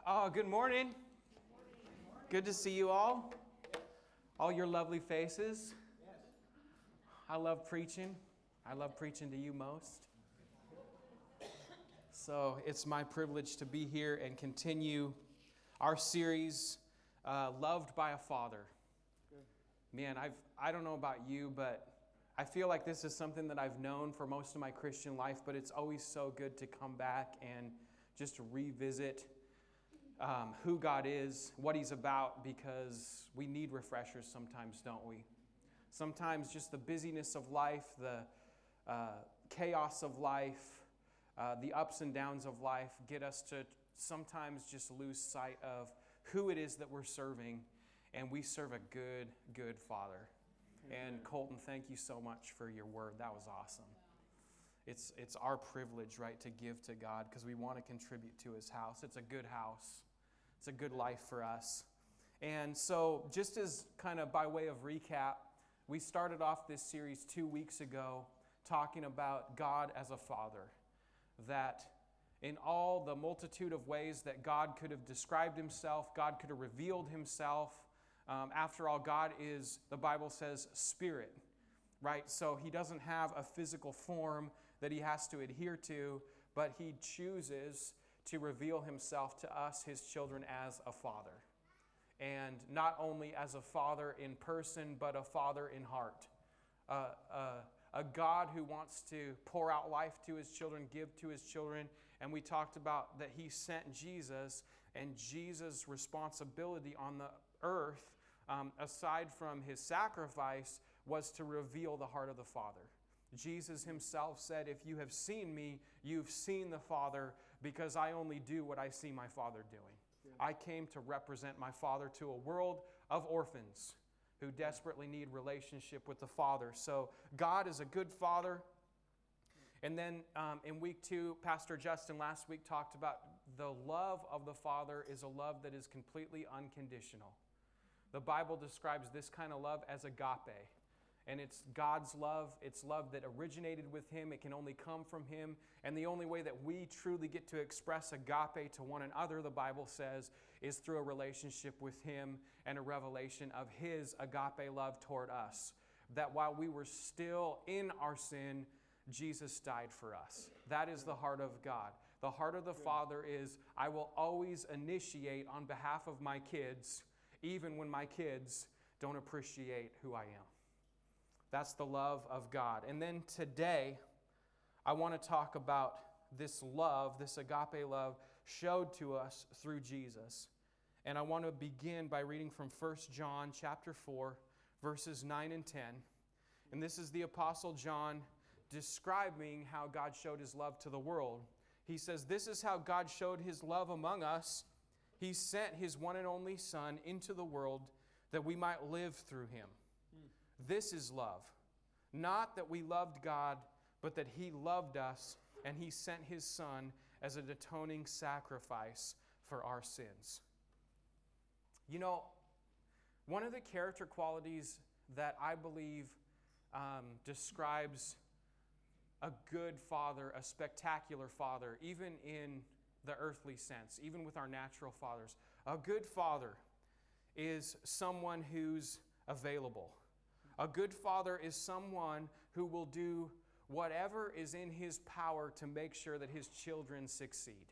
Oh, good morning. Good to see you all. All your lovely faces. I love preaching. I love preaching to you most. So it's my privilege to be here and continue our series, Loved by a Father. Man, I don't know about you, but I feel like this is something that I've known for most of my Christian life, but it's always so good to come back and just revisit who God is, what He's about, because we need refreshers sometimes, don't we? Sometimes just the busyness of life, the chaos of life, the ups and downs of life get us to sometimes just lose sight of who it is that we're serving, and we serve a good, good Father. Amen. And Colton, thank you so much for your word. That was awesome. It's our privilege, right, to give to God because we want to contribute to His house. It's a good house. It's a good life for us. And so just as kind of by way of recap, we started off this series 2 weeks ago talking about God as a Father. That in all the multitude of ways that God could have described Himself, God could have revealed Himself. After all, God is, the Bible says, spirit, right? So He doesn't have a physical form that He has to adhere to, but He chooses to reveal Himself to us, His children, as a Father. And not only as a Father in person, but a Father in heart. A God who wants to pour out life to His children, give to His children. And we talked about that He sent Jesus, and Jesus' responsibility on the earth, aside from His sacrifice, was to reveal the heart of the Father. Jesus Himself said, if you have seen me, you've seen the Father, because I only do what I see my Father doing. Yeah. I came to represent my Father to a world of orphans who desperately need relationship with the Father. So God is a good Father. And then in week 2, Pastor Justin last week talked about the love of the Father is a love that is completely unconditional. The Bible describes this kind of love as agape. And it's God's love. It's love that originated with Him. It can only come from Him. And the only way that we truly get to express agape to one another, the Bible says, is through a relationship with Him and a revelation of His agape love toward us. That while we were still in our sin, Jesus died for us. That is the heart of God. The heart of the Father is, I will always initiate on behalf of my kids, even when my kids don't appreciate who I am. That's the love of God. And then today, I want to talk about this love, this agape love, showed to us through Jesus. And I want to begin by reading from 1 John chapter 4, verses 9 and 10. And this is the Apostle John describing how God showed His love to the world. He says, this is how God showed His love among us. He sent His one and only Son into the world that we might live through Him. This is love. Not that we loved God, but that He loved us, and He sent His Son as an atoning sacrifice for our sins. You know, one of the character qualities that I believe describes a good father, a spectacular father, even in the earthly sense, even with our natural fathers. A good father is someone who's available. A good father is someone who will do whatever is in his power to make sure that his children succeed.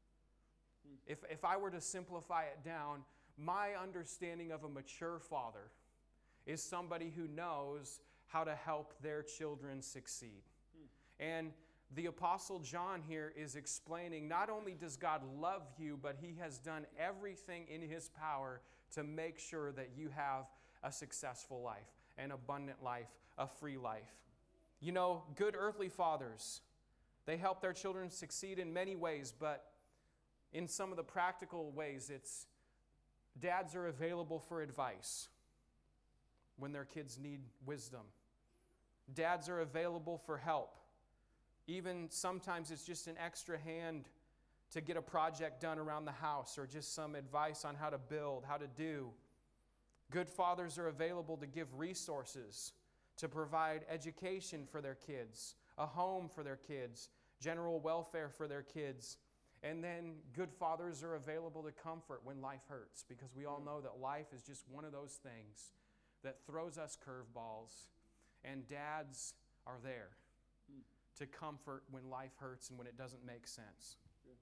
If I were to simplify it down, my understanding of a mature father is somebody who knows how to help their children succeed. And the Apostle John here is explaining not only does God love you, but He has done everything in His power to make sure that you have a successful life, an abundant life, a free life. You know, good earthly fathers, they help their children succeed in many ways, but in some of the practical ways, it's dads are available for advice when their kids need wisdom. Dads are available for help. Even sometimes it's just an extra hand to get a project done around the house or just some advice on how to build, how to do. Good fathers are available to give resources, to provide education for their kids, a home for their kids, general welfare for their kids. And then good fathers are available to comfort when life hurts, because we all know that life is just one of those things that throws us curveballs, and dads are there to comfort when life hurts and when it doesn't make sense.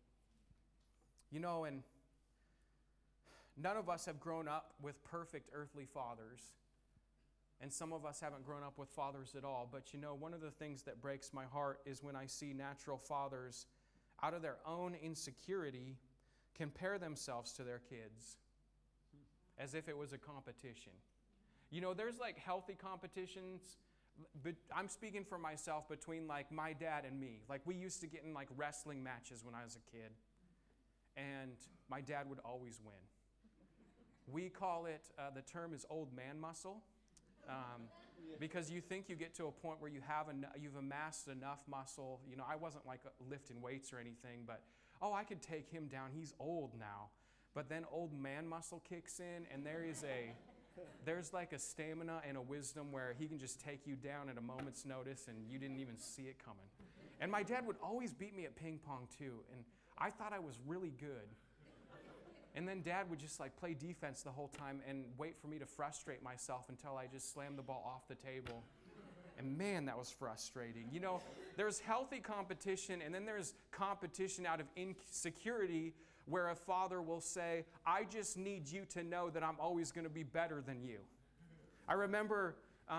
You know, and none of us have grown up with perfect earthly fathers, and some of us haven't grown up with fathers at all. But you know, one of the things that breaks my heart is when I see natural fathers, out of their own insecurity, compare themselves to their kids as if it was a competition. You know, there's like healthy competitions, but I'm speaking for myself, between like my dad and me. Like, we used to get in like wrestling matches when I was a kid, and my dad would always win. We call it, the term is old man muscle, because you think you get to a point where you've amassed enough muscle. You know, I wasn't like lifting weights or anything, but I could take him down. He's old now. But then old man muscle kicks in, and there's like a stamina and a wisdom where he can just take you down at a moment's notice, and you didn't even see it coming. And my dad would always beat me at ping pong too, and I thought I was really good. And then Dad would just like play defense the whole time and wait for me to frustrate myself until I just slammed the ball off the table. And man, that was frustrating. You know, there's healthy competition, and then there's competition out of insecurity, where a father will say, I just need you to know that I'm always going to be better than you. I remember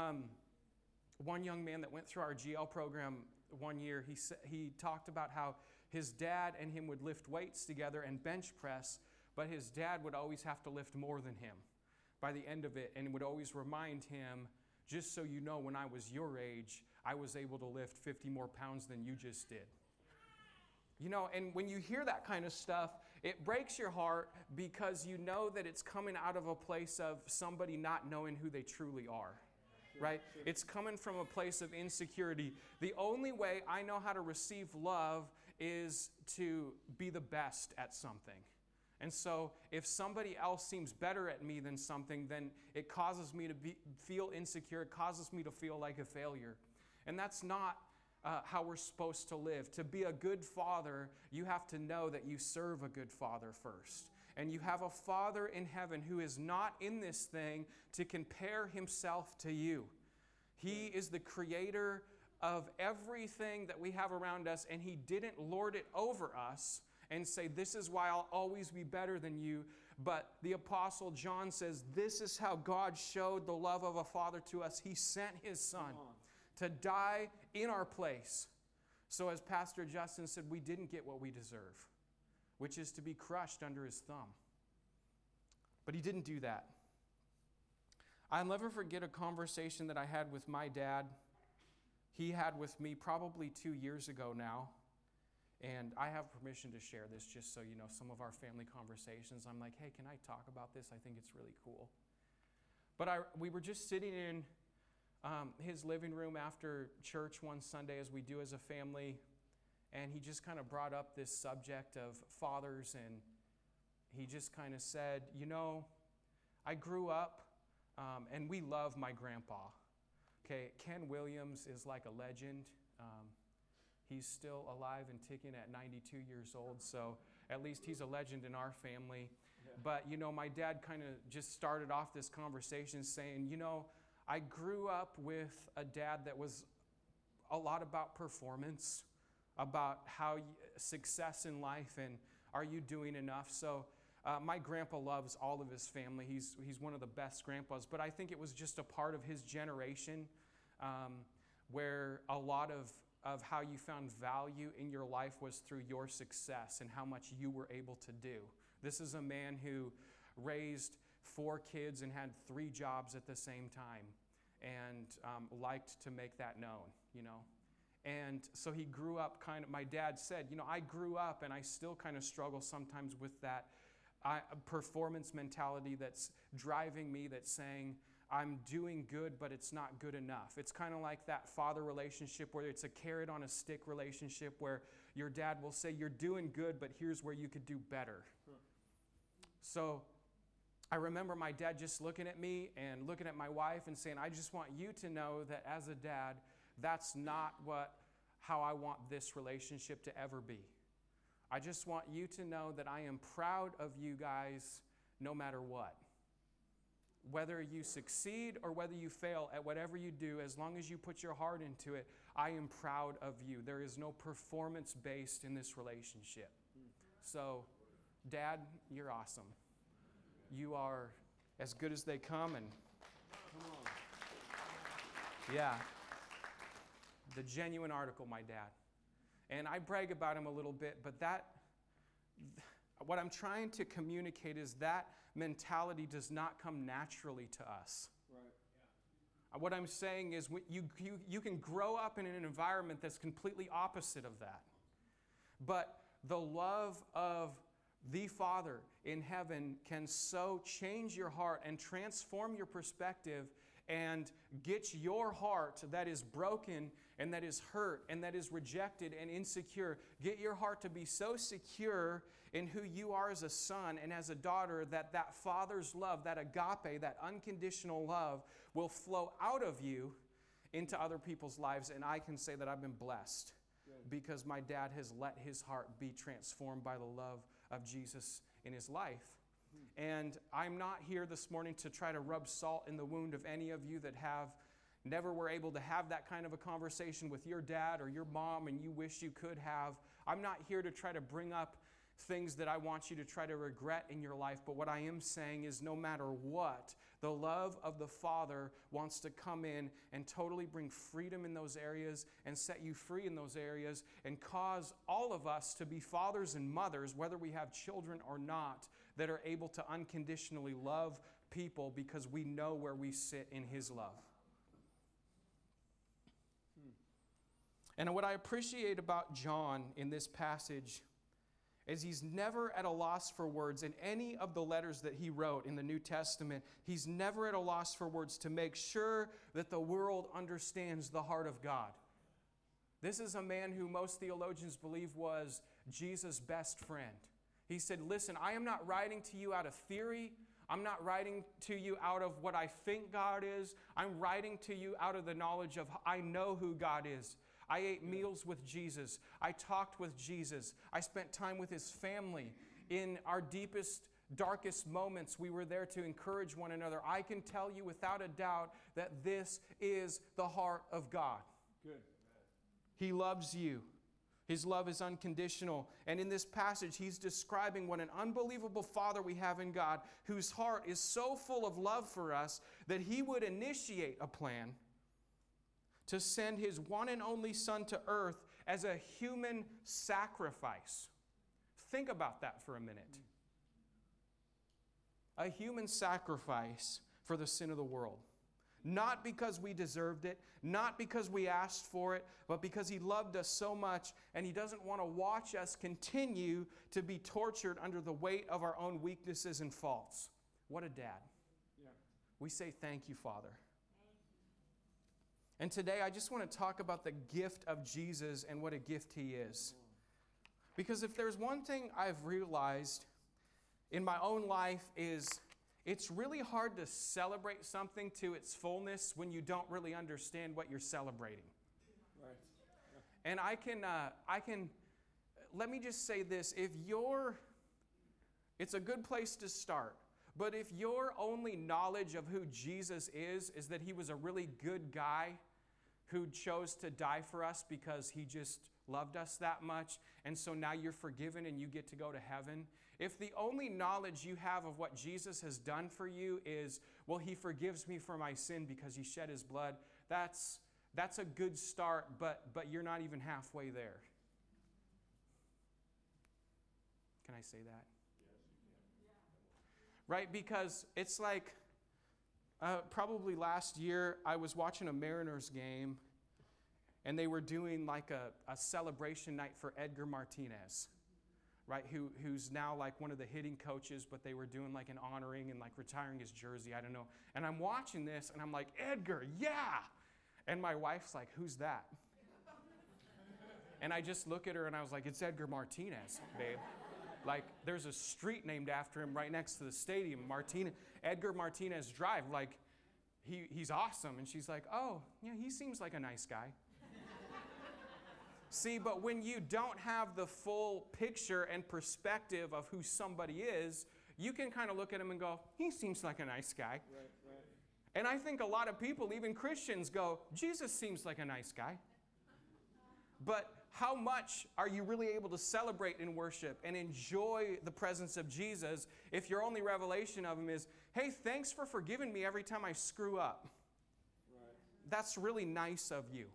one young man that went through our GL program one year, he talked about how his dad and him would lift weights together and bench press, but his dad would always have to lift more than him by the end of it, and would always remind him, just so you know, when I was your age, I was able to lift 50 more pounds than you just did. You know, and when you hear that kind of stuff, it breaks your heart, because you know that it's coming out of a place of somebody not knowing who they truly are, right? It's coming from a place of insecurity. The only way I know how to receive love is to be the best at something. And so if somebody else seems better at me than something, then it causes me to feel insecure. It causes me to feel like a failure. And that's not how we're supposed to live. To be a good father, you have to know that you serve a good father first. And you have a Father in heaven who is not in this thing to compare himself to you. He is the creator of everything that we have around us, and he didn't lord it over us and say, this is why I'll always be better than you. But the Apostle John says, this is how God showed the love of a father to us. He sent his son to die in our place. So as Pastor Justin said, we didn't get what we deserve, which is to be crushed under his thumb. But he didn't do that. I'll never forget a conversation that I had with my dad. He had with me probably 2 years ago now. And I have permission to share this, just so you know, some of our family conversations. I'm like, hey, can I talk about this? I think it's really cool. But we were just sitting in his living room after church one Sunday, as we do as a family, and he just kind of brought up this subject of fathers, and he just kind of said, you know, I grew up, and we love my grandpa. Okay, Ken Williams is like a legend. He's still alive and ticking at 92 years old, so at least he's a legend in our family. Yeah. But, you know, my dad kind of just started off this conversation saying, you know, I grew up with a dad that was a lot about performance, about success in life, and are you doing enough? So my grandpa loves all of his family. He's one of the best grandpas, but I think it was just a part of his generation where a lot of how you found value in your life was through your success and how much you were able to do. This is a man who raised 4 kids and had 3 jobs at the same time, and liked to make that known, you know. And so he grew up my dad said, you know, I grew up and I still kind of struggle sometimes with that performance mentality that's driving me, that's saying, I'm doing good, but it's not good enough. It's kind of like that father relationship where it's a carrot on a stick relationship, where your dad will say, you're doing good, but here's where you could do better. So I remember my dad just looking at me and looking at my wife and saying, I just want you to know that as a dad, that's not how I want this relationship to ever be. I just want you to know that I am proud of you guys no matter what. Whether you succeed or whether you fail at whatever you do, as long as you put your heart into it, I am proud of you. There is no performance based in this relationship. So, Dad, you're awesome. You are as good as they come, and yeah, the genuine article, my dad. And I brag about him a little bit, but what I'm trying to communicate is that mentality does not come naturally to us. Right. What I'm saying is you can grow up in an environment that's completely opposite of that. But the love of the Father in heaven can so change your heart and transform your perspective and get your heart that is broken and that is hurt and that is rejected and insecure, get your heart to be so secure in who you are as a son and as a daughter that that Father's love, that agape, that unconditional love will flow out of you into other people's lives. And I can say that I've been blessed because my dad has let his heart be transformed by the love of Jesus in his life. And I'm not here this morning to try to rub salt in the wound of any of you that never were able to have that kind of a conversation with your dad or your mom and you wish you could have. I'm not here to try to bring up things that I want you to try to regret in your life. But what I am saying is no matter what, the love of the Father wants to come in and totally bring freedom in those areas and set you free in those areas and cause all of us to be fathers and mothers, whether we have children or not, that are able to unconditionally love people because we know where we sit in His love. And what I appreciate about John in this passage is he's never at a loss for words. In any of the letters that he wrote in the New Testament, he's never at a loss for words to make sure that the world understands the heart of God. This is a man who most theologians believe was Jesus' best friend. He said, listen, I am not writing to you out of theory. I'm not writing to you out of what I think God is. I'm writing to you out of the knowledge of I know who God is. I ate meals with Jesus. I talked with Jesus. I spent time with His family. In our deepest, darkest moments, we were there to encourage one another. I can tell you without a doubt that this is the heart of God. Good. He loves you. His love is unconditional. And in this passage, he's describing what an unbelievable Father we have in God, whose heart is so full of love for us that He would initiate a plan to send His one and only Son to earth as a human sacrifice. Think about that for a minute. A human sacrifice for the sin of the world. Not because we deserved it, not because we asked for it, but because He loved us so much and He doesn't want to watch us continue to be tortured under the weight of our own weaknesses and faults. What a dad. Yeah. We say thank you, Father. And today I just want to talk about the gift of Jesus and what a gift He is. Because if there's one thing I've realized in my own life is it's really hard to celebrate something to its fullness when you don't really understand what you're celebrating. Right. Yeah. And I can, let me just say this, it's a good place to start. But if your only knowledge of who Jesus is that He was a really good guy who chose to die for us because He just loved us that much, and so now you're forgiven and you get to go to heaven. If the only knowledge you have of what Jesus has done for you is, well, He forgives me for my sin because He shed His blood, that's a good start, but you're not even halfway there. Can I say that? Yes, you can. Right? Because it's like, probably last year, I was watching a Mariners game, and they were doing like a celebration night for Edgar Martinez, right? Who's now like one of the hitting coaches, but they were doing like an honoring and like retiring his jersey, I don't know. And I'm watching this, and I'm like, Edgar, yeah! And my wife's like, who's that? And I just look at her, and I was like, it's Edgar Martinez, babe. Like, there's a street named after him right next to the stadium, Edgar Martinez Drive. Like, he's awesome. And she's like, oh, yeah, he seems like a nice guy. See, but when you don't have the full picture and perspective of who somebody is, you can kind of look at him and go, he seems like a nice guy. Right. And I think a lot of people, even Christians, go, Jesus seems like a nice guy. But how much are you really able to celebrate in worship and enjoy the presence of Jesus if your only revelation of him is, hey, thanks for forgiving me every time I screw up? Right. That's really nice of you.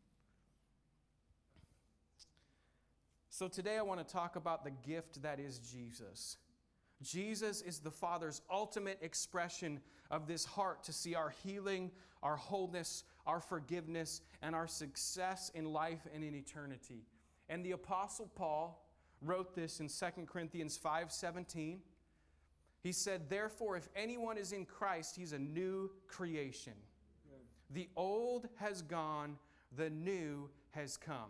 So today I want to talk about the gift that is Jesus. Jesus is the Father's ultimate expression of this heart to see our healing, our wholeness, our forgiveness, and our success in life and in eternity. And the Apostle Paul wrote this in 2 Corinthians 5:17. He said, therefore, if anyone is in Christ, he's a new creation. Good. The old has gone, the new has come.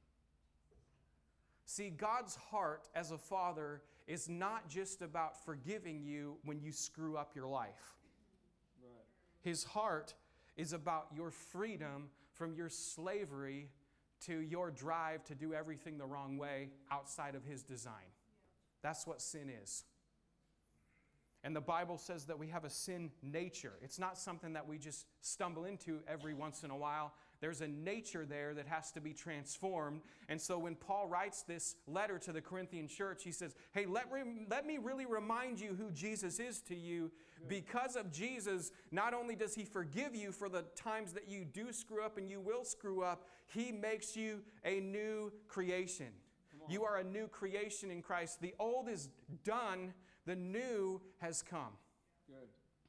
See, God's heart as a father is not just about forgiving you when you screw up your life. Right. His heart is about your freedom from your slavery to your drive to do everything the wrong way outside of his design. That's what sin is. And the Bible says that we have a sin nature. It's not something that we just stumble into every once in a while. There's a nature there that has to be transformed. And so when Paul writes this letter to the Corinthian church, he says, hey, let me really remind you who Jesus is to you. Because of Jesus, not only does he forgive you for the times that you do screw up and you will screw up, he makes you a new creation. You are a new creation in Christ. The old is done. The new has come. Good.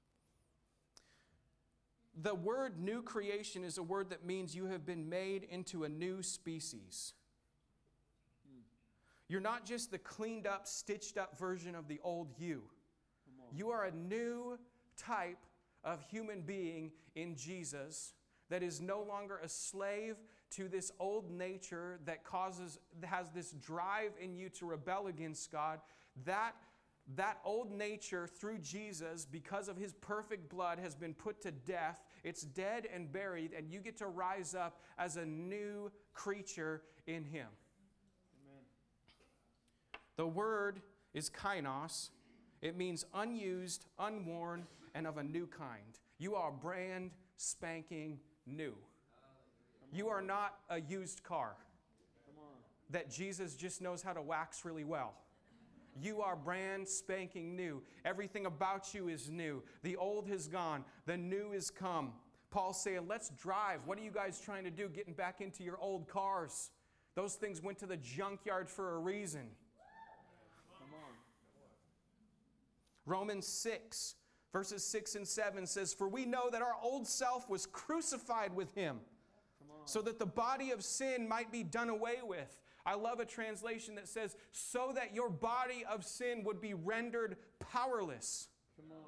The word new creation is a word that means you have been made into a new species. You're not just the cleaned up, stitched up version of the old you. You are a new type of human being in Jesus that is no longer a slave to this old nature that has this drive in you to rebel against God. That old nature through Jesus, because of his perfect blood, has been put to death. It's dead and buried, and you get to rise up as a new creature in him. Amen. The word is kainos. It means unused, unworn, and of a new kind. You are brand spanking new. You are not a used car that Jesus just knows how to wax really well. You are brand spanking new. Everything about you is new. The old has gone. The new is come. Paul's saying, let's drive. What are you guys trying to do getting back into your old cars? Those things went to the junkyard for a reason. Come on. Romans 6, verses 6 and 7 says, for we know that our old self was crucified with him, so that the body of sin might be done away with. I love a translation that says, so that your body of sin would be rendered powerless. Come on.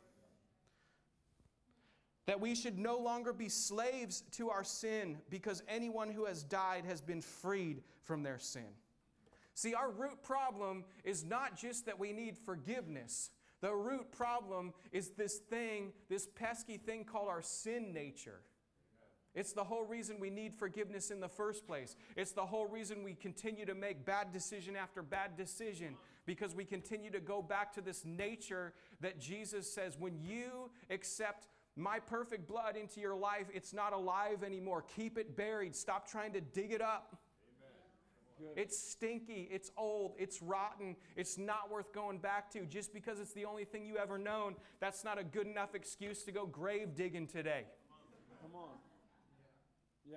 That we should no longer be slaves to our sin, because anyone who has died has been freed from their sin. See, our root problem is not just that we need forgiveness. The root problem is this pesky thing called our sin nature. It's the whole reason we need forgiveness in the first place. It's the whole reason we continue to make bad decision after bad decision, because we continue to go back to this nature that Jesus says, when you accept my perfect blood into your life, it's not alive anymore. Keep it buried. Stop trying to dig it up. It's stinky, it's old, it's rotten, it's not worth going back to. Just because it's the only thing you ever known, that's not a good enough excuse to go grave digging today. Come on. Yeah.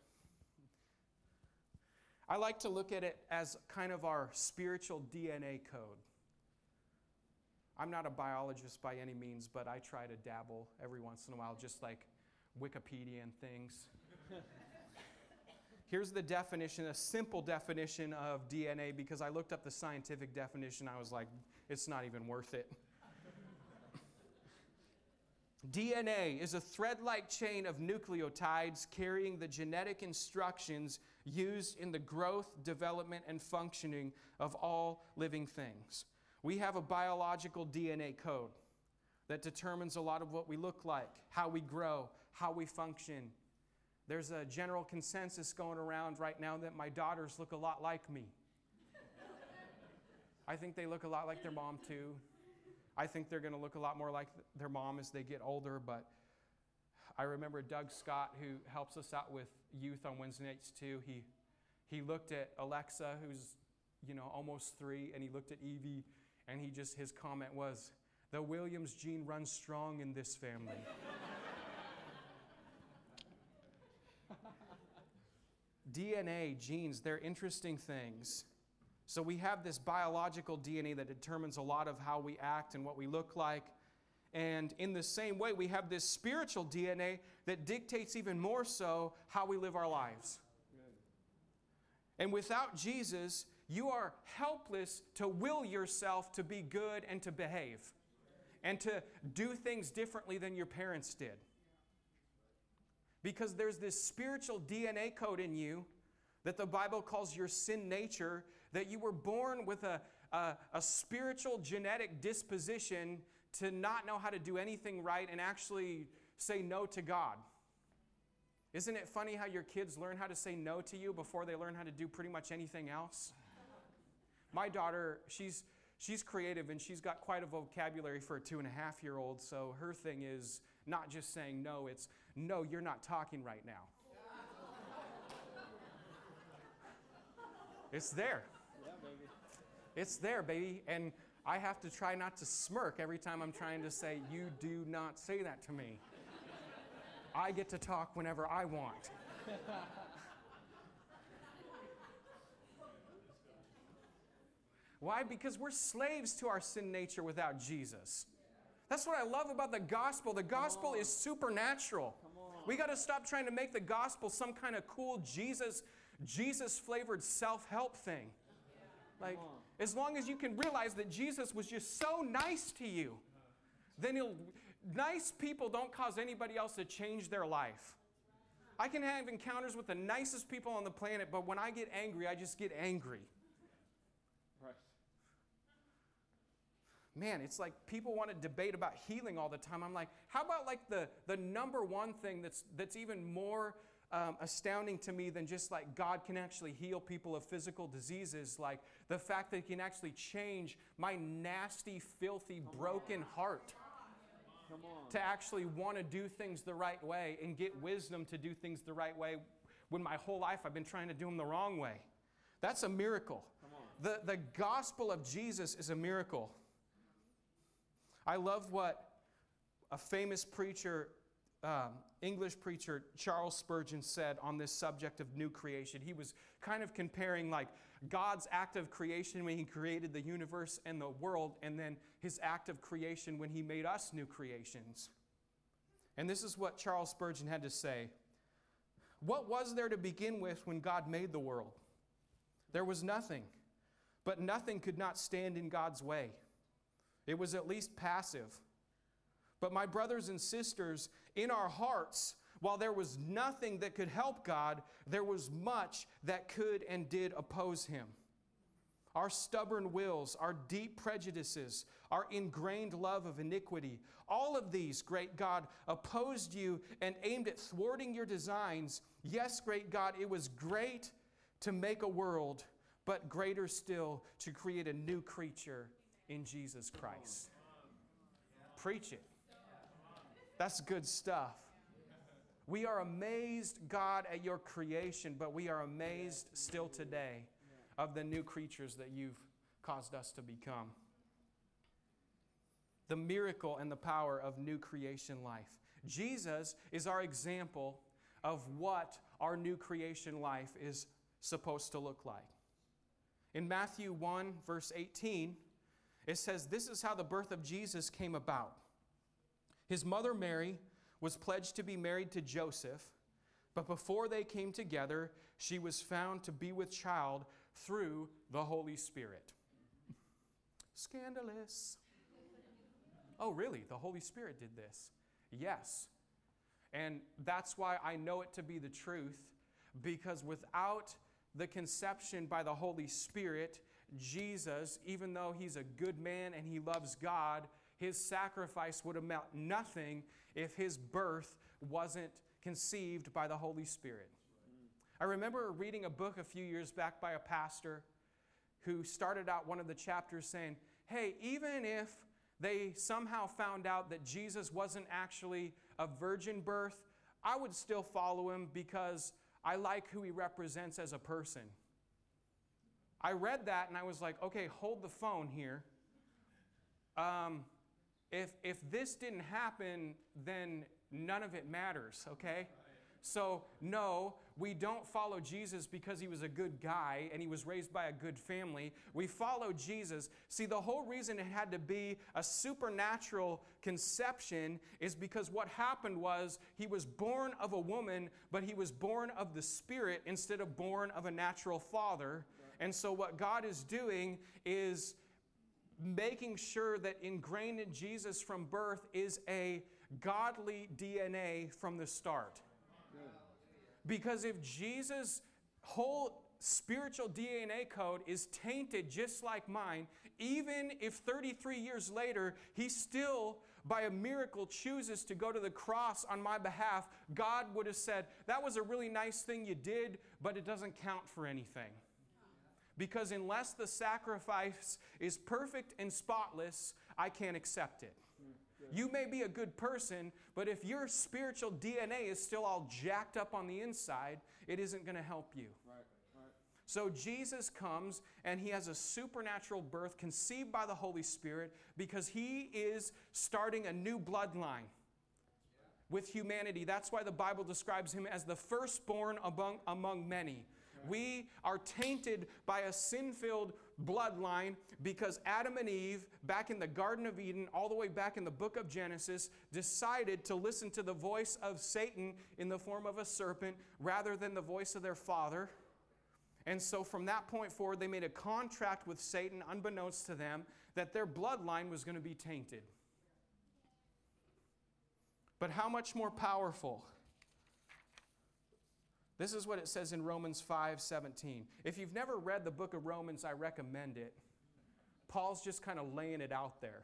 I like to look at it as kind of our spiritual DNA code. I'm not a biologist by any means, but I try to dabble every once in a while, just like Wikipedia and things. Here's the definition, a simple definition of DNA, because I looked up the scientific definition. I was like, it's not even worth it. DNA is a thread-like chain of nucleotides carrying the genetic instructions used in the growth, development, and functioning of all living things. We have a biological DNA code that determines a lot of what we look like, how we grow, how we function. There's a general consensus going around right now that my daughters look a lot like me. I think they look a lot like their mom too. I think they're going to look a lot more like their mom as they get older, but I remember Doug Scott, who helps us out with youth on Wednesday nights too. He looked at Alexa, who's, almost 3, and he looked at Evie, and his comment was, "The Williams gene runs strong in this family." DNA, genes, they're interesting things. So we have this biological DNA that determines a lot of how we act and what we look like. And in the same way, we have this spiritual DNA that dictates even more so how we live our lives. Good. And without Jesus, you are helpless to will yourself to be good and to behave and to do things differently than your parents did. Because there's this spiritual DNA code in you that the Bible calls your sin nature, that you were born with a spiritual genetic disposition to not know how to do anything right and actually say no to God. Isn't it funny how your kids learn how to say no to you before they learn how to do pretty much anything else? My daughter, she's creative and she's got quite a vocabulary for a 2.5-year-old, so her thing is not just saying no, it's, "No, you're not talking right now." It's there. Yeah, baby. It's there, baby. And I have to try not to smirk every time I'm trying to say, "You do not say that to me. I get to talk whenever I want." Why? Because we're slaves to our sin nature without Jesus. That's what I love about the gospel. The gospel is supernatural. We got to stop trying to make the gospel some kind of cool Jesus-flavored self-help thing. Like, as long as you can realize that Jesus was just so nice to you, then nice people don't cause anybody else to change their life. I can have encounters with the nicest people on the planet, but when I get angry, I just get angry. Right. Man, it's like people want to debate about healing all the time. I'm like, how about like the number one thing that's even more astounding to me than just like God can actually heal people of physical diseases, like the fact that He can actually change my nasty, filthy, broken heart to actually want to do things the right way and get wisdom to do things the right way when my whole life I've been trying to do them the wrong way. That's a miracle. The gospel of Jesus is a miracle. I love what a famous preacher, English preacher, Charles Spurgeon, said on this subject of new creation. He was kind of comparing like God's act of creation when He created the universe and the world, and then His act of creation when He made us new creations. And this is what Charles Spurgeon had to say. "What was there to begin with when God made the world? There was nothing, but nothing could not stand in God's way. It was at least passive. But my brothers and sisters, in our hearts, while there was nothing that could help God, there was much that could and did oppose Him. Our stubborn wills, our deep prejudices, our ingrained love of iniquity, all of these, great God, opposed you and aimed at thwarting your designs. Yes, great God, it was great to make a world, but greater still to create a new creature in Jesus Christ." Preach it. That's good stuff. We are amazed, God, at your creation, but we are amazed still today of the new creatures that you've caused us to become. The miracle and the power of new creation life. Jesus is our example of what our new creation life is supposed to look like. In Matthew 1, verse 18, it says, "This is how the birth of Jesus came about. His mother Mary was pledged to be married to Joseph, but before they came together, she was found to be with child through the Holy Spirit." Scandalous. Oh, really? The Holy Spirit did this? Yes. And that's why I know it to be the truth, because without the conception by the Holy Spirit, Jesus, even though He's a good man and He loves God, His sacrifice would amount nothing if His birth wasn't conceived by the Holy Spirit. I remember reading a book a few years back by a pastor who started out one of the chapters saying, hey, even if they somehow found out that Jesus wasn't actually a virgin birth, I would still follow him because I like who he represents as a person. I read that and I was like, okay, hold the phone here. If this didn't happen, then none of it matters, okay? So, no, we don't follow Jesus because he was a good guy and he was raised by a good family. We follow Jesus. See, the whole reason it had to be a supernatural conception is because what happened was he was born of a woman, but he was born of the Spirit instead of born of a natural father. And so what God is doing is making sure that ingrained in Jesus from birth is a godly DNA from the start. Because if Jesus' whole spiritual DNA code is tainted just like mine, even if 33 years later he still, by a miracle, chooses to go to the cross on my behalf, God would have said, that was a really nice thing you did, but it doesn't count for anything. Because unless the sacrifice is perfect and spotless, I can't accept it. You may be a good person, but if your spiritual DNA is still all jacked up on the inside, it isn't going to help you. Right. So Jesus comes and he has a supernatural birth conceived by the Holy Spirit because he is starting a new bloodline with humanity. That's why the Bible describes him as the firstborn among many. We are tainted by a sin-filled bloodline because Adam and Eve, back in the Garden of Eden, all the way back in the book of Genesis, decided to listen to the voice of Satan in the form of a serpent rather than the voice of their father. And so from that point forward, they made a contract with Satan, unbeknownst to them, that their bloodline was going to be tainted. But how much more powerful? This is what it says in Romans 5:17. If you've never read the book of Romans, I recommend it. Paul's just kind of laying it out there.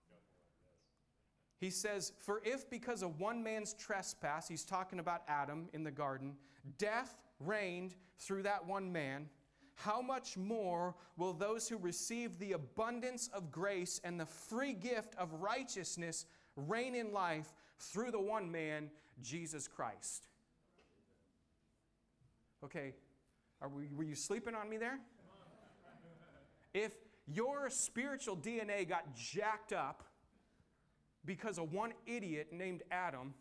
He says, for if because of one man's trespass, he's talking about Adam in the garden, death reigned through that one man, how much more will those who receive the abundance of grace and the free gift of righteousness reign in life through the one man, Jesus Christ? Okay, were you sleeping on me there? If your spiritual DNA got jacked up because of one idiot named Adam,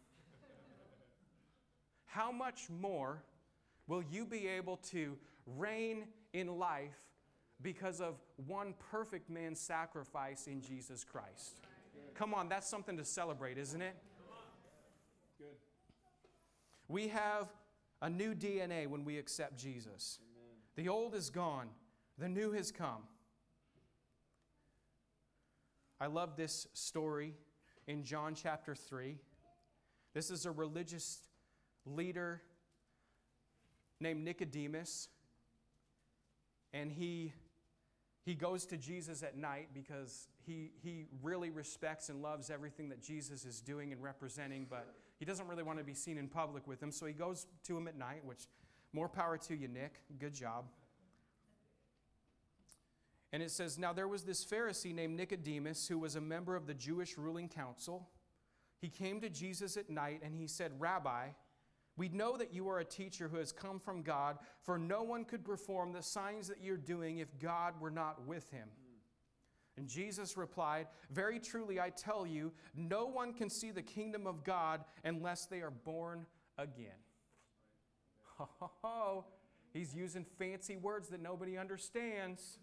how much more will you be able to reign in life because of one perfect man's sacrifice in Jesus Christ? Come on, that's something to celebrate, isn't it? Good. We have a new DNA when we accept Jesus. Amen. The old is gone. The new has come. I love this story in John chapter 3. This is a religious leader named Nicodemus. And he goes to Jesus at night because he really respects and loves everything that Jesus is doing and representing, but he doesn't really want to be seen in public with him, so he goes to him at night, which, more power to you, Nick. Good job. And it says, now there was this Pharisee named Nicodemus who was a member of the Jewish ruling council. He came to Jesus at night and he said, Rabbi, we know that you are a teacher who has come from God, for no one could perform the signs that you're doing if God were not with him. And Jesus replied, very truly I tell you, no one can see the kingdom of God unless they are born again. Oh, he's using fancy words that nobody understands.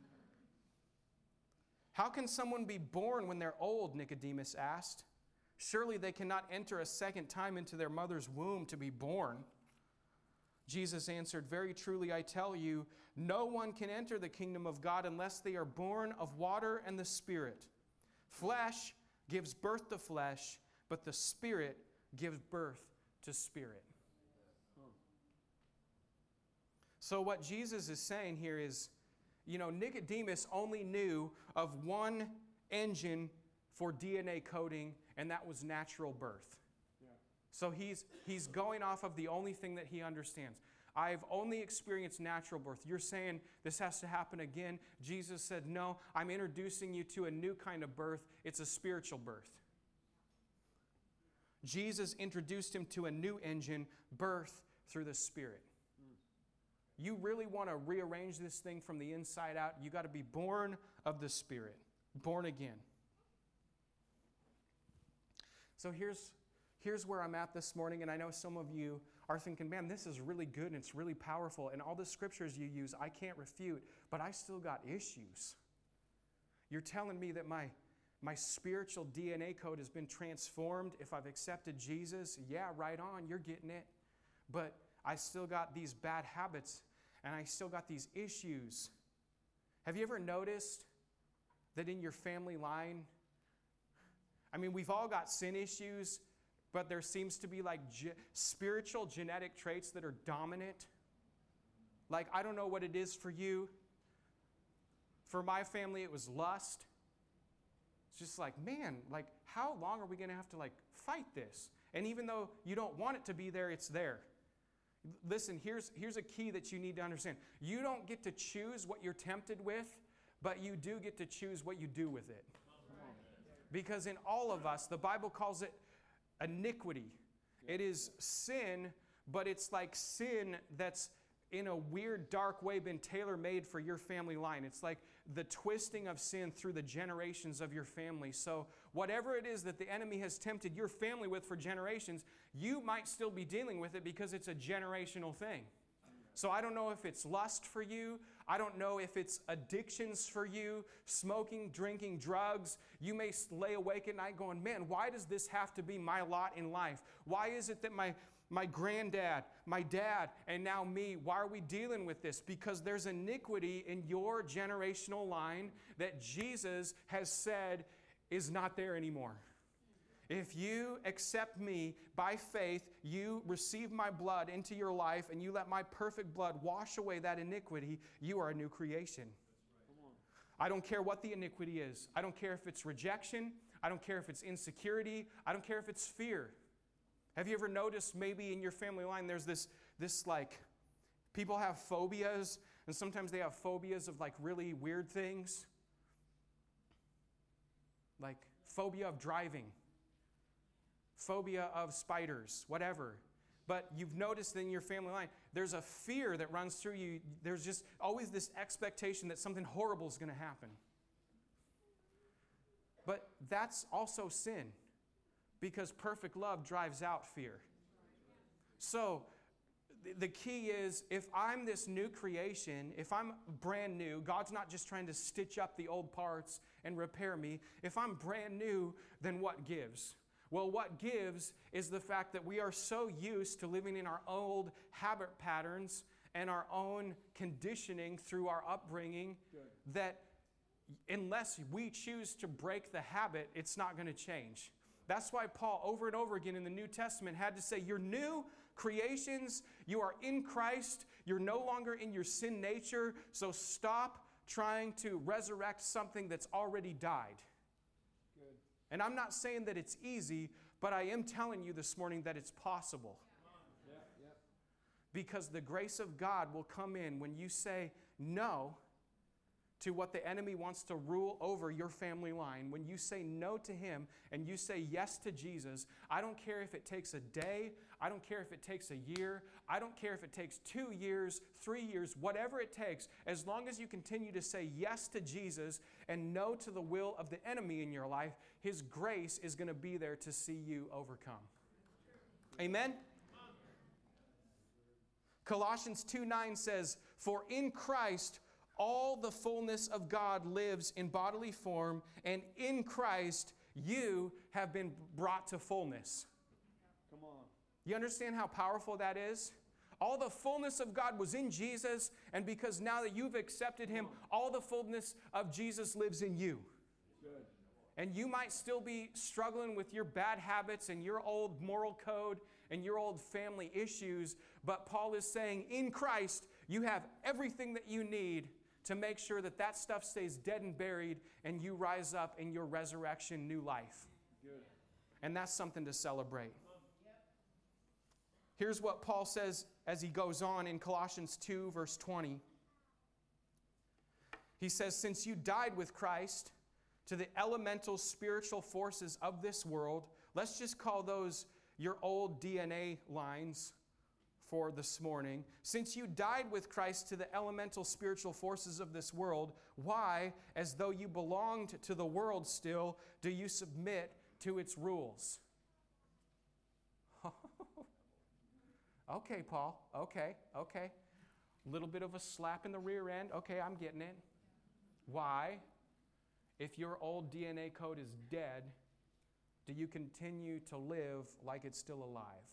How can someone be born when they're old? Nicodemus asked. Surely they cannot enter a second time into their mother's womb to be born. Jesus answered, very truly I tell you, no one can enter the kingdom of God unless they are born of water and the Spirit. Flesh gives birth to flesh, but the Spirit gives birth to spirit. So what Jesus is saying here is, Nicodemus only knew of one engine for DNA coding, and that was natural birth. Yeah. So he's going off of the only thing that he understands. I've only experienced natural birth. You're saying this has to happen again. Jesus said, no, I'm introducing you to a new kind of birth. It's a spiritual birth. Jesus introduced him to a new engine, birth through the Spirit. You really want to rearrange this thing from the inside out, you got to be born of the Spirit, born again. So here's where I'm at this morning, and I know some of you are thinking, man, this is really good and it's really powerful, and all the scriptures you use I can't refute, but I still got issues. You're telling me that my spiritual DNA code has been transformed if I've accepted Jesus? Yeah, right on, you're getting it. But I still got these bad habits, and I still got these issues. Have you ever noticed that in your family line, I mean, we've all got sin issues, but there seems to be like spiritual genetic traits that are dominant. Like, I don't know what it is for you. For my family, it was lust. It's just like, man, like, how long are we going to have to like fight this? And even though you don't want it to be there, it's there. Listen, here's a key that you need to understand. You don't get to choose what you're tempted with, but you do get to choose what you do with it. Because in all of us, the Bible calls it iniquity. It is sin, but it's like sin that's in a weird, dark way been tailor-made for your family line. It's like the twisting of sin through the generations of your family. So whatever it is that the enemy has tempted your family with for generations, you might still be dealing with it because it's a generational thing. So I don't know if it's lust for you. I don't know if it's addictions for you, smoking, drinking, drugs. You may lay awake at night going, man, why does this have to be my lot in life? Why is it that my granddad, my dad, and now me, why are we dealing with this? Because there's iniquity in your generational line that Jesus has said is not there anymore. If you accept me by faith, you receive my blood into your life, and you let my perfect blood wash away that iniquity, you are a new creation. I don't care what the iniquity is. I don't care if it's rejection. I don't care if it's insecurity. I don't care if it's fear. Have you ever noticed maybe in your family line there's this like, people have phobias, and sometimes they have phobias of like really weird things. Like phobia of driving, phobia of spiders, whatever. But you've noticed in your family line, there's a fear that runs through you. There's just always this expectation that something horrible is going to happen. But that's also sin, because perfect love drives out fear. So the key is, if I'm this new creation, if I'm brand new, God's not just trying to stitch up the old parts and repair me. If I'm brand new, then what gives? Well, what gives is the fact that we are so used to living in our old habit patterns and our own conditioning through our upbringing that unless we choose to break the habit, it's not going to change. That's why Paul over and over again in the New Testament had to say, you're new creations, you are in Christ, you're no longer in your sin nature, so stop trying to resurrect something that's already died. Good. And I'm not saying that it's easy, but I am telling you this morning that it's possible. Yeah. Because the grace of God will come in when you say no to what the enemy wants to rule over your family line. When you say no to him and you say yes to Jesus, I don't care if it takes a day, I don't care if it takes a year, I don't care if it takes 2 years, 3 years, whatever it takes, as long as you continue to say yes to Jesus and no to the will of the enemy in your life, his grace is going to be there to see you overcome. Amen? Colossians 2:9 says, "For in Christ all the fullness of God lives in bodily form, and in Christ you have been brought to fullness." Come on. You understand how powerful that is? All the fullness of God was in Jesus, and because now that you've accepted him, all the fullness of Jesus lives in you. Good. And you might still be struggling with your bad habits and your old moral code and your old family issues, but Paul is saying, in Christ, you have everything that you need to make sure that that stuff stays dead and buried and you rise up in your resurrection new life. Good. And that's something to celebrate. Here's what Paul says as he goes on in Colossians 2, verse 20. He says, since you died with Christ to the elemental spiritual forces of this world, let's just call those your old DNA lines for this morning. Since you died with Christ to the elemental spiritual forces of this world, why, as though you belonged to the world still, do you submit to its rules? Okay, Paul. Okay. A little bit of a slap in the rear end. Okay, I'm getting it. Why, if your old DNA code is dead, do you continue to live like it's still alive?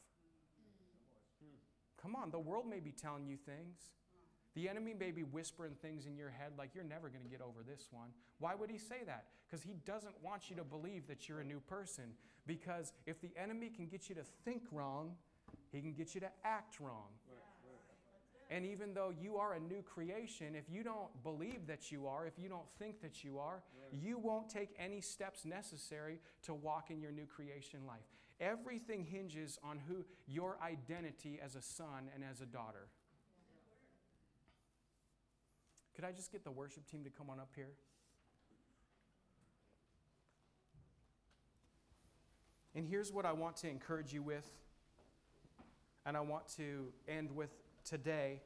Come on, the world may be telling you things. The enemy may be whispering things in your head like you're never going to get over this one. Why would he say that? Because he doesn't want you to believe that you're a new person. Because if the enemy can get you to think wrong, he can get you to act wrong. And even though you are a new creation, if you don't believe that you are, if you don't think that you are, you won't take any steps necessary to walk in your new creation life. Everything hinges on who your identity as a son and as a daughter. Could I just get the worship team to come on up here? And here's what I want to encourage you with, and I want to end with today.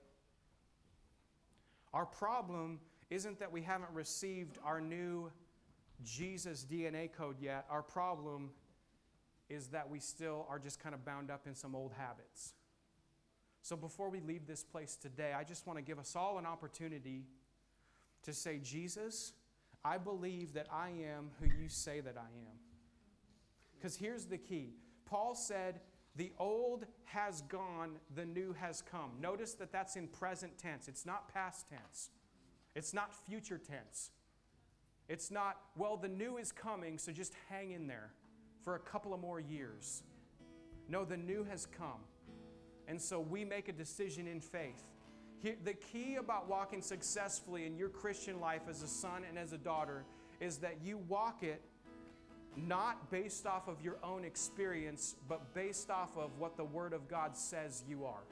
Our problem isn't that we haven't received our new Jesus DNA code yet. Our problem is that we still are just kind of bound up in some old habits. So before we leave this place today, I just want to give us all an opportunity to say, Jesus, I believe that I am who you say that I am. Because here's the key. Paul said, the old has gone, the new has come. Notice that that's in present tense. It's not past tense. It's not future tense. It's not, well, the new is coming, so just hang in there for a couple of more years. No, the new has come. And so we make a decision in faith. The key about walking successfully in your Christian life as a son and as a daughter is that you walk it not based off of your own experience, but based off of what the Word of God says you are.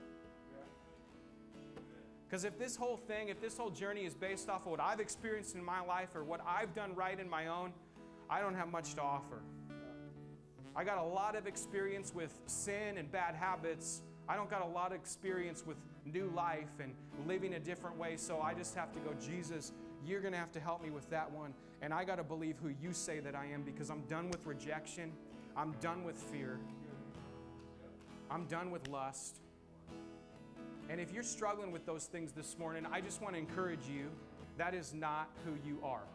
Because if this whole journey is based off of what I've experienced in my life or what I've done right in my own, I don't have much to offer. I got a lot of experience with sin and bad habits. I don't got a lot of experience with new life and living a different way, so I just have to go, Jesus, you're going to have to help me with that one. And I got to believe who you say that I am, because I'm done with rejection. I'm done with fear. I'm done with lust. And if you're struggling with those things this morning, I just want to encourage you, that is not who you are.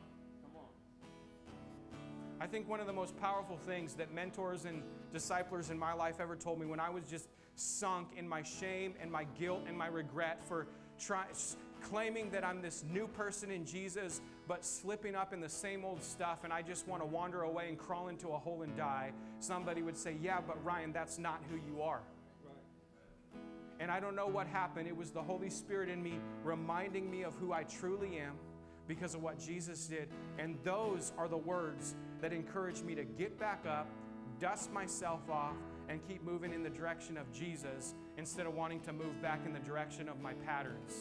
I think one of the most powerful things that mentors and disciplers in my life ever told me when I was just sunk in my shame and my guilt and my regret for claiming that I'm this new person in Jesus, but slipping up in the same old stuff and I just want to wander away and crawl into a hole and die, somebody would say, yeah, but Ryan, that's not who you are. Right. And I don't know what happened. It was the Holy Spirit in me reminding me of who I truly am because of what Jesus did. And those are the words that encourage me to get back up, dust myself off, and keep moving in the direction of Jesus instead of wanting to move back in the direction of my patterns.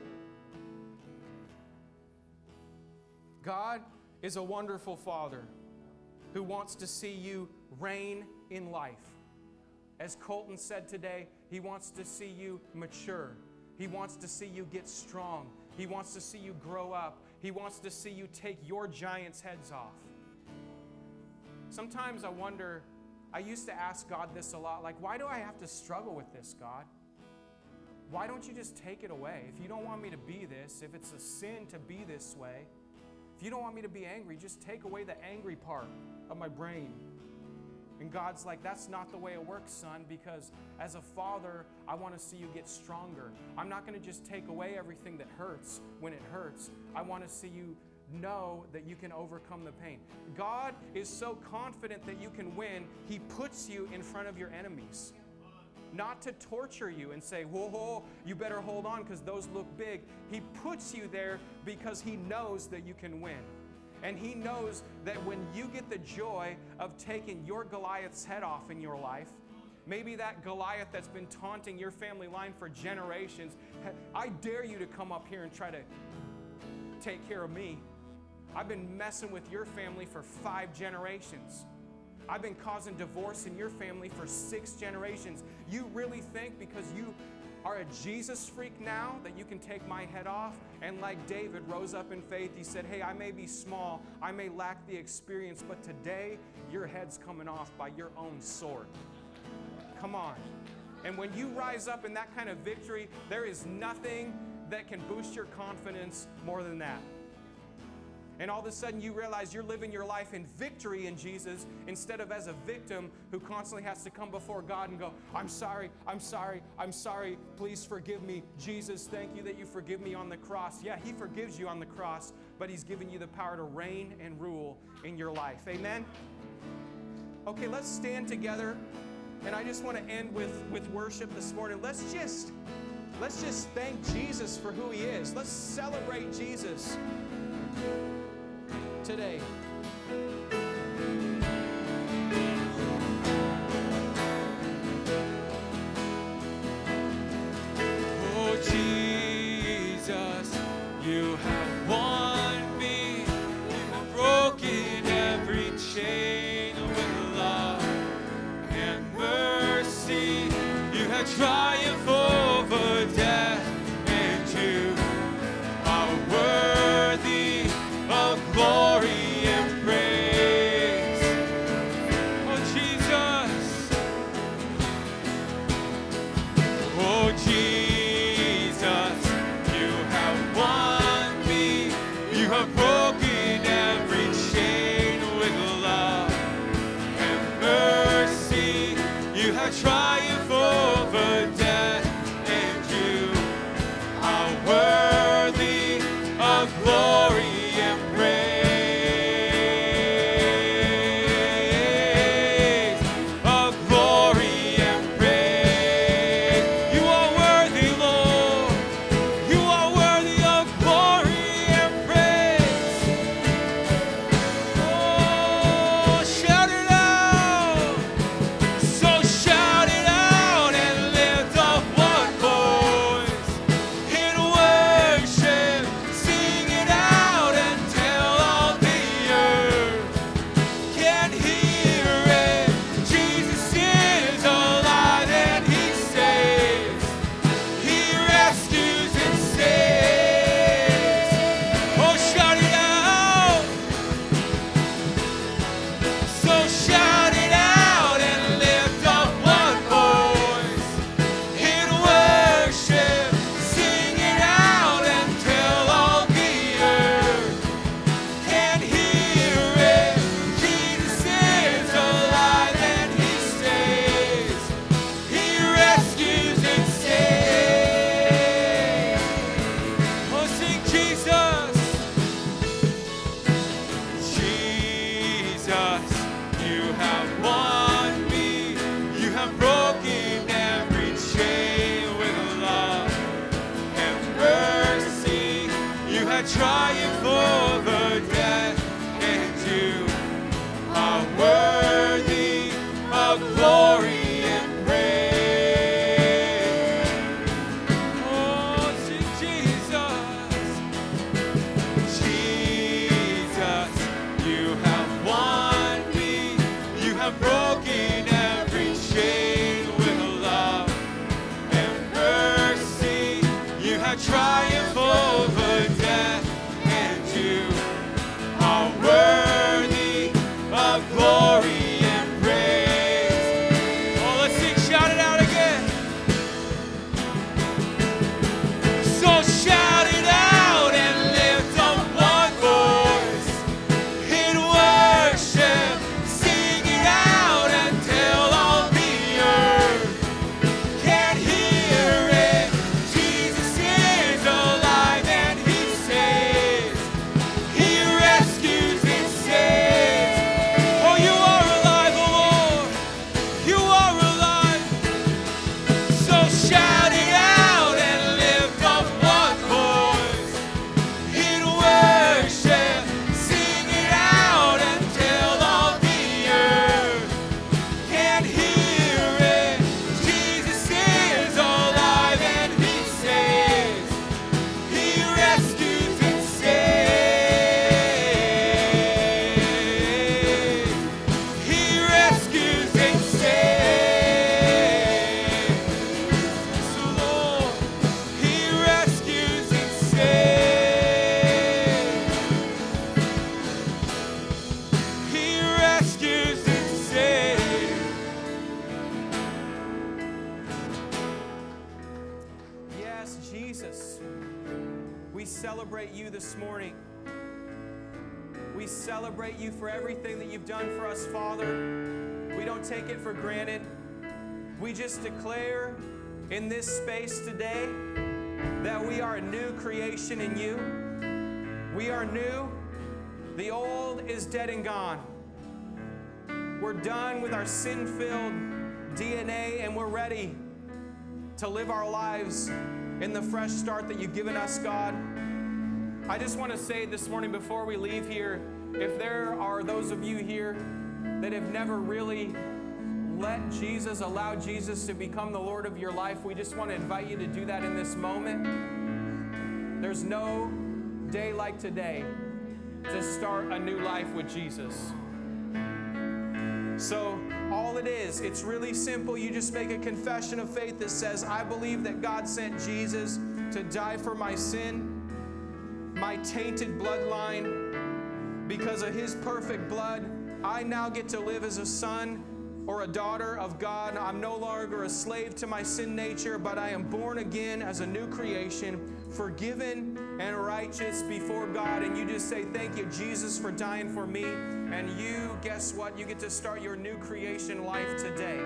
God is a wonderful Father who wants to see you reign in life. As Colton said today, He wants to see you mature. He wants to see you get strong. He wants to see you grow up. He wants to see you take your giants' heads off. Sometimes I wonder, I used to ask God this a lot, like, why do I have to struggle with this, God? Why don't you just take it away? If you don't want me to be this, if it's a sin to be this way, if you don't want me to be angry, just take away the angry part of my brain. And God's like, that's not the way it works, son, because as a father, I want to see you get stronger. I'm not going to just take away everything that hurts when it hurts. I want to see you know that you can overcome the pain. God is so confident that you can win, He puts you in front of your enemies. Not to torture you and say, whoa, you better hold on because those look big. He puts you there because He knows that you can win. And He knows that when you get the joy of taking your Goliath's head off in your life, Maybe that Goliath that's been taunting your family line for generations. I dare you to come up here and try to take care of me. I've been messing with your family for 5 generations. I've been causing divorce in your family for 6 generations. You really think because you are a Jesus freak now that you can take my head off? And like David rose up in faith, he said, hey, I may be small, I may lack the experience, but today your head's coming off by your own sword. Come on. And when you rise up in that kind of victory, there is nothing that can boost your confidence more than that. And all of a sudden you realize you're living your life in victory in Jesus instead of as a victim who constantly has to come before God and go, I'm sorry, please forgive me. Jesus, thank you that you forgive me on the cross. Yeah, He forgives you on the cross, but He's given you the power to reign and rule in your life. Amen? Okay, let's stand together. And I just want to end with worship this morning. Let's just thank Jesus for who He is. Let's celebrate Jesus today. Oh Jesus, you have won me. You have broken every chain with love and mercy. You have triumphed over death, and you are worthy of glory and praise. Oh Jesus, oh Jesus, you have won me. You have broken every chain with love and mercy. You have triumphed over death, and you are worthy of glory and praise, of glory and praise. You are worthy, Lord. You are worthy of glory and praise. Oh, shout it out. So shout it out and lift up one voice in worship. Sing it out and tell all the earth can hear it. Jesus is alive and He saves. He rescues and saves. Oh, shout it out. So shout it out and lift up one voice in worship. Sing it out and tell all the earth can hear it. Jesus is alive and He saves. He rescues and saves. Oh, sing Jesus. Jesus, you have won me. You have broken every chain with love and mercy. You have triumphed over death, and you are worthy of glory and praise. Oh, sing Jesus. Jesus, you have won me. You have broken every chain with love and mercy. You have triumphed over death, and you celebrate you this morning. We celebrate you for everything that you've done for us, Father. We don't take it for granted. We just declare in this space today that we are a new creation in you. We are new. The old is dead and gone. We're done with our sin-filled DNA, and we're ready to live our lives in the fresh start that you've given us, God. I just want to say this morning before we leave here, if there are those of you here that have never really allowed Jesus to become the Lord of your life, we just want to invite you to do that in this moment. There's no day like today to start a new life with Jesus. So all it is, it's really simple. You just make a confession of faith that says, I believe that God sent Jesus to die for my sin, my tainted bloodline. Because of his perfect blood, I now get to live as a son or a daughter of God. I'm no longer a slave to my sin nature, but I am born again as a new creation, forgiven and righteous before God. And you just say, thank you, Jesus, for dying for me. And you, guess what? You get to start your new creation life today.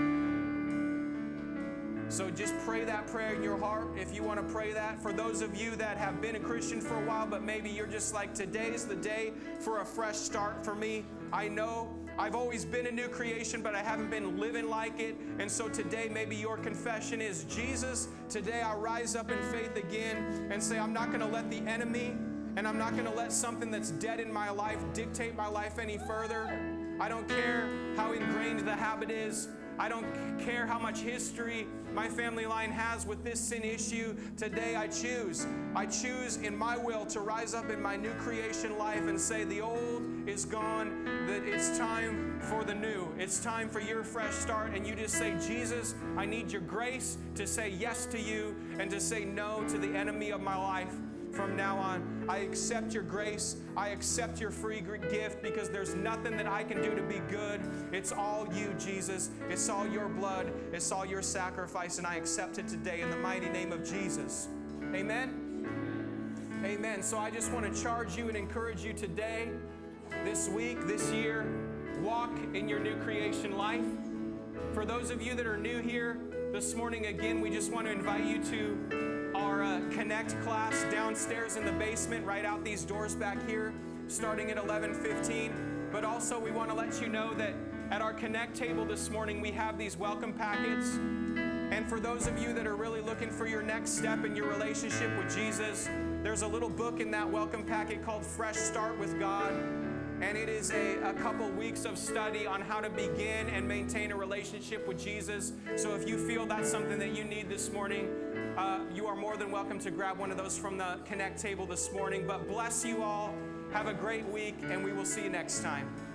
So just pray that prayer in your heart if you want to pray that. For those of you that have been a Christian for a while, but maybe you're just like, today is the day for a fresh start for me. I know I've always been a new creation, but I haven't been living like it. And so today, maybe your confession is, Jesus, today I rise up in faith again and say, I'm not going to let the enemy and I'm not going to let something that's dead in my life dictate my life any further. I don't care how ingrained the habit is. I don't care how much history my family line has with this sin issue. Today I choose in my will to rise up in my new creation life and say the old is gone, that it's time for the new. It's time for your fresh start. And you just say, Jesus, I need your grace to say yes to you and to say no to the enemy of my life. From now on, I accept your grace. I accept your free gift because there's nothing that I can do to be good. It's all you, Jesus. It's all your blood. It's all your sacrifice, and I accept it today in the mighty name of Jesus. Amen? Amen. So I just want to charge you and encourage you today, this week, this year, walk in your new creation life. For those of you that are new here this morning, again, we just want to invite you to our Connect class downstairs in the basement, right out these doors back here, starting at 11:15. But also we want to let you know that at our Connect table this morning, we have these welcome packets. And for those of you that are really looking for your next step in your relationship with Jesus, there's a little book in that welcome packet called Fresh Start with God. And it is a couple weeks of study on how to begin and maintain a relationship with Jesus. So if you feel that's something that you need this morning, you are more than welcome to grab one of those from the Connect table this morning. But bless you all. Have a great week, and we will see you next time.